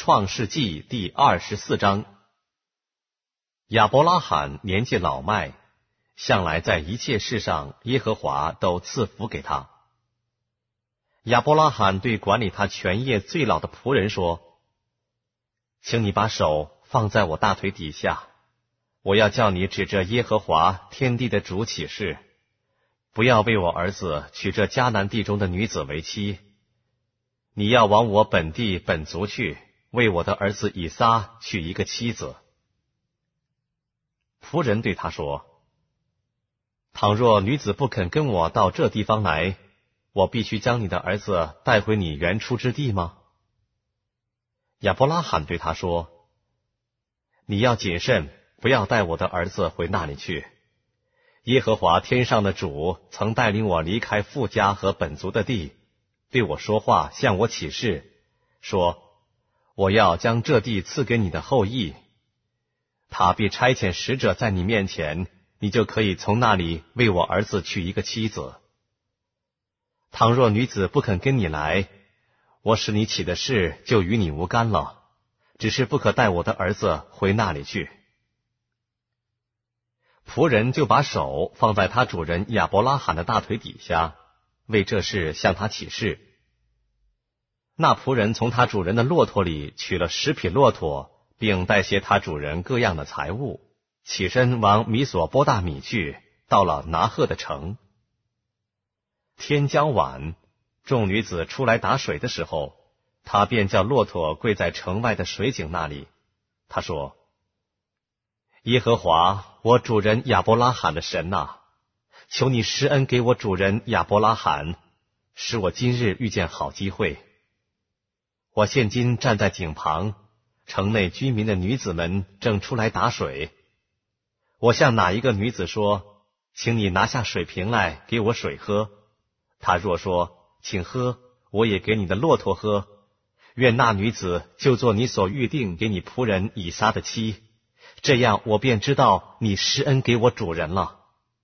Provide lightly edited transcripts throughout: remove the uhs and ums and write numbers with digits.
创世纪第24章。亚伯拉罕年纪老迈，向来在一切事上耶和华都赐福给他。亚伯拉罕对管理他全业最老的仆人说：请你把手放在我大腿底下，我要叫你指着耶和华天地的主起誓，不要为我儿子娶这迦南地中的女子为妻。你要往我本地本族去，为我的儿子以撒娶一个妻子。仆人对他说：倘若女子不肯跟我到这地方来，我必须将你的儿子带回你原出之地吗？亚伯拉罕对他说：你要谨慎，不要带我的儿子回那里去。耶和华天上的主曾带领我离开父家和本族的地，对我说话，向我起誓，说：我要将这地赐给你的后裔。他必差遣使者在你面前，你就可以从那里为我儿子娶一个妻子。倘若女子不肯跟你来，我使你起的事就与你无干了，只是不可带我的儿子回那里去。仆人就把手放在他主人亚伯拉罕的大腿底下，为这事向他起誓。那仆人从他主人的骆驼里取了10匹骆驼，并带些他主人各样的财物，起身往米索波大米去，到了拿鹤的城。天将晚，众女子出来打水的时候，他便叫骆驼跪在城外的水井那里。他说：耶和华我主人亚伯拉罕的神啊，求你施恩给我主人亚伯拉罕，使我今日遇见好机会。我现今站在井旁，城内居民的女子们正出来打水。我向哪一个女子说：请你拿下水瓶来给我水喝，她若说：请喝，我也给你的骆驼喝，愿那女子就做你所预定给你仆人以撒的妻，这样我便知道你施恩给我主人了。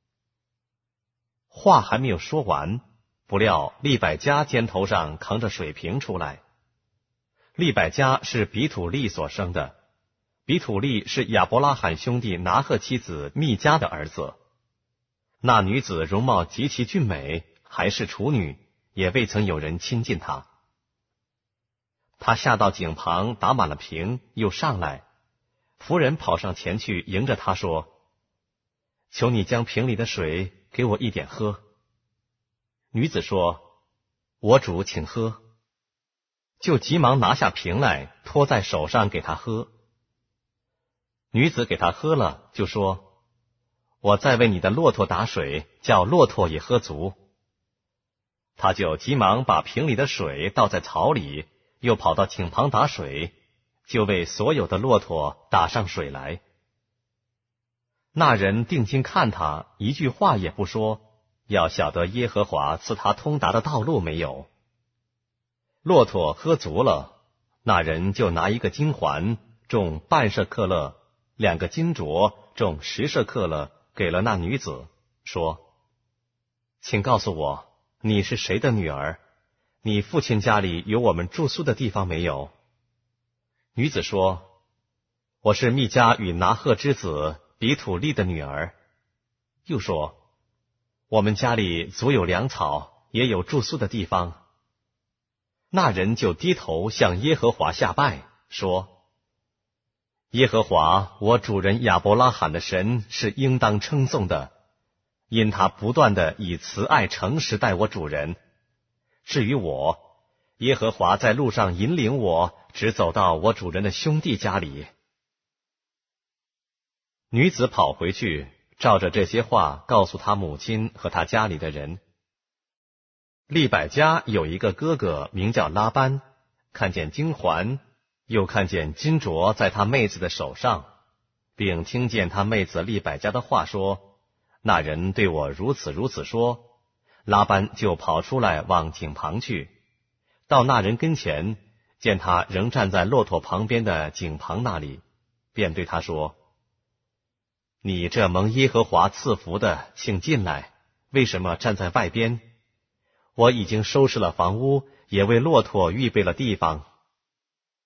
话还没有说完，不料利百加肩头上扛着水瓶出来。利百加是比土利所生的，比土利是亚伯拉罕兄弟拿鹤妻子密迦的儿子。那女子容貌极其俊美，还是处女，也未曾有人亲近她。她下到井旁打满了瓶，又上来，仆人跑上前去迎着她说：求你将瓶里的水给我一点喝。女子说：我主请喝。就急忙拿下瓶来，托在手上给他喝。女子给他喝了，就说：我再为你的骆驼打水，叫骆驼也喝足。他就急忙把瓶里的水倒在槽里，又跑到井旁打水，就为所有的骆驼打上水来。那人定睛看他，一句话也不说，要晓得耶和华赐他通达的道路没有。骆驼喝足了，那人就拿一个金环，重半舍克勒，2个金镯，重10舍克勒，给了那女子，说：请告诉我，你是谁的女儿？你父亲家里有我们住宿的地方没有？女子说：我是密迦与拿鹤之子比土利的女儿。又说：我们家里足有粮草，也有住宿的地方。那人就低头向耶和华下拜，说：耶和华我主人亚伯拉罕的神是应当称颂的，因他不断的以慈爱诚实待我主人。至于我，耶和华在路上引领我，直走到我主人的兄弟家里。女子跑回去，照着这些话告诉他母亲和他家里的人。利百加有一个哥哥名叫拉班，看见金环，又看见金镯在他妹子的手上，并听见他妹子利百加的话说：那人对我如此如此说。拉班就跑出来往井旁去，到那人跟前，见他仍站在骆驼旁边的井旁那里，便对他说：你这蒙耶和华赐福的，请进来，为什么站在外边？我已经收拾了房屋，也为骆驼预备了地方。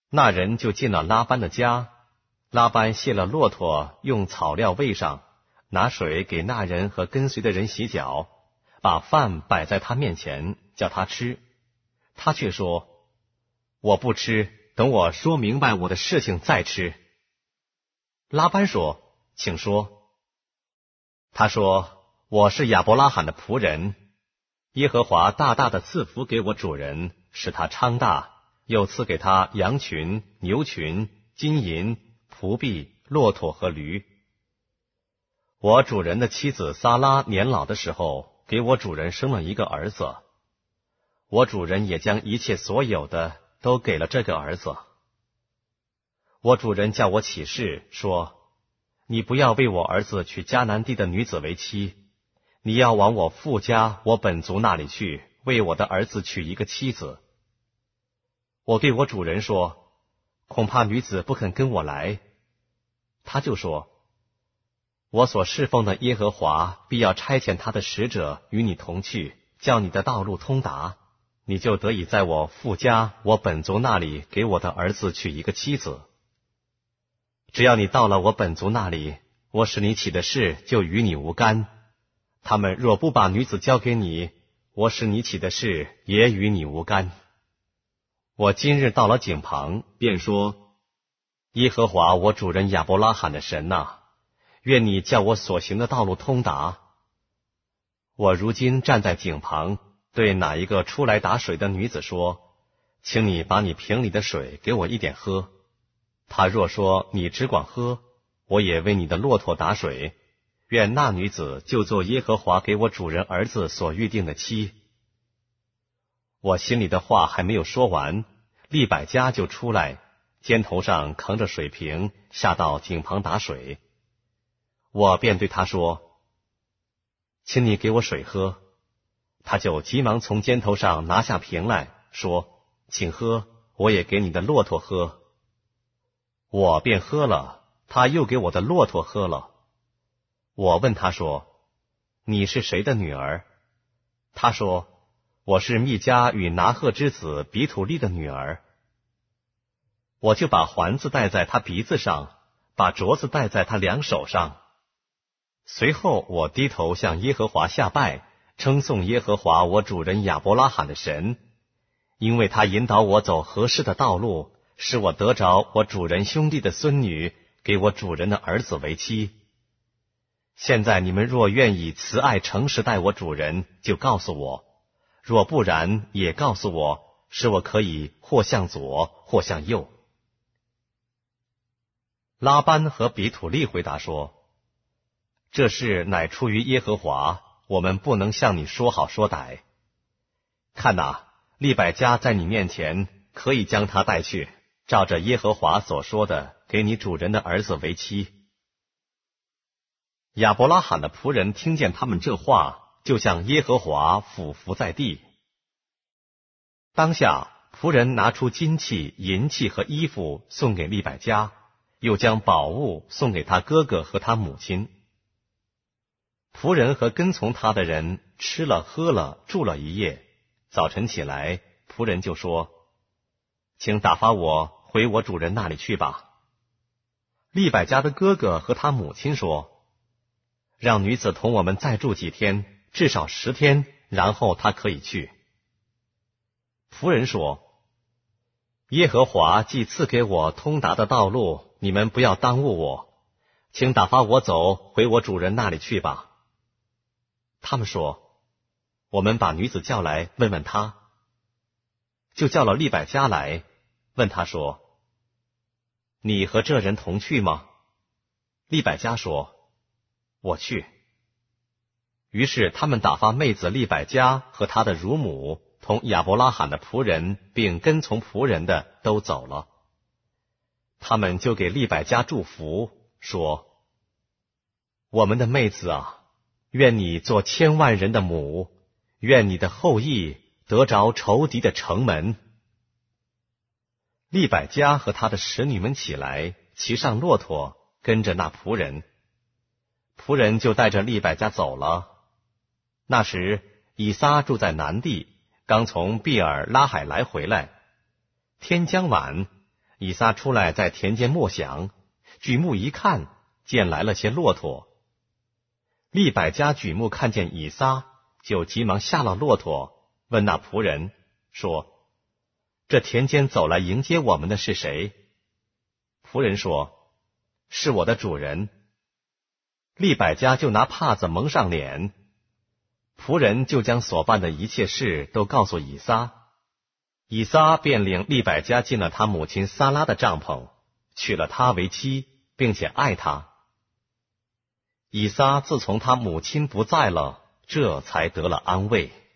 那人就进了拉班的家，拉班卸了骆驼，用草料喂上，拿水给那人和跟随的人洗脚，把饭摆在他面前，叫他吃。他却说：我不吃，等我说明白我的事情再吃。拉班说：请说。他说：我是亚伯拉罕的仆人，耶和华大大的赐福给我主人，使他昌大，又赐给他羊群、牛群、金银、仆婢、骆驼和驴。我主人的妻子撒拉年老的时候，给我主人生了一个儿子，我主人也将一切所有的都给了这个儿子。我主人叫我起誓说：你不要为我儿子娶迦南地的女子为妻，你要往我父家我本族那里去，为我的儿子娶一个妻子。我对我主人说：恐怕女子不肯跟我来。他就说：我所侍奉的耶和华必要差遣他的使者与你同去，叫你的道路通达，你就得以在我父家我本族那里给我的儿子娶一个妻子。只要你到了我本族那里，我使你起的事就与你无干。他们若不把女子交给你，我使你起的事也与你无干。我今日到了井旁，便说：耶和华我主人亚伯拉罕的神哪，愿你叫我所行的道路通达。我如今站在井旁，对哪一个出来打水的女子说：请你把你瓶里的水给我一点喝。他若说你只管喝，我也为你的骆驼打水，愿那女子就做耶和华给我主人儿子所预定的妻。我心里的话还没有说完，利百加就出来，肩头上扛着水瓶，下到井旁打水。我便对他说：请你给我水喝。他就急忙从肩头上拿下瓶来，说：请喝，我也给你的骆驼喝。我便喝了，他又给我的骆驼喝了。我问他说：你是谁的女儿？他说：我是密迦与拿鹤之子比土利的女儿。我就把环子戴在他鼻子上，把镯子戴在他两手上。随后我低头向耶和华下拜，称颂耶和华我主人亚伯拉罕的神，因为他引导我走合适的道路，使我得着我主人兄弟的孙女，给我主人的儿子为妻。现在你们若愿意慈爱诚实待我主人，就告诉我；若不然，也告诉我，使我可以或向左，或向右。拉班和比土利回答说：这事乃出于耶和华，我们不能向你说好说歹。看哪，利百加在你面前，可以将他带去，照着耶和华所说的，给你主人的儿子为妻。亚伯拉罕的仆人听见他们这话，就向耶和华俯伏在地。当下仆人拿出金器、银器和衣服送给利百加，又将宝物送给他哥哥和他母亲。仆人和跟从他的人吃了喝了，住了一夜。早晨起来，仆人就说：请打发我回我主人那里去吧。利百加的哥哥和他母亲说：让女子同我们再住几天，至少10天，然后她可以去。仆人说：耶和华既赐给我通达的道路，你们不要耽误我，请打发我走回我主人那里去吧。他们说：我们把女子叫来问问她。就叫了利百加来，问他说：你和这人同去吗？利百加说：我去。于是他们打发妹子利百加和他的乳母同亚伯拉罕的仆人并跟从仆人的都走了。他们就给利百加祝福，说：我们的妹子啊，愿你做千万人的母，愿你的后裔得着仇敌的城门。利百加和他的使女们起来，骑上骆驼，跟着那仆人。仆人就带着利百加走了。那时以撒住在南地，刚从毕尔拉海来回来。天将晚， 以撒出来在田间默想，举目一看，见来了些骆驼。利百加举目看见以撒，就急忙下了骆驼，问那仆人说：这田间走来迎接我们的是谁？仆人说：是我的主人。利百加就拿帕子蒙上脸。仆人就将所办的一切事都告诉以撒。以撒便领利百加进了他母亲撒拉的帐篷，娶了她为妻，并且爱她。以撒自从他母亲不在了，这才得了安慰。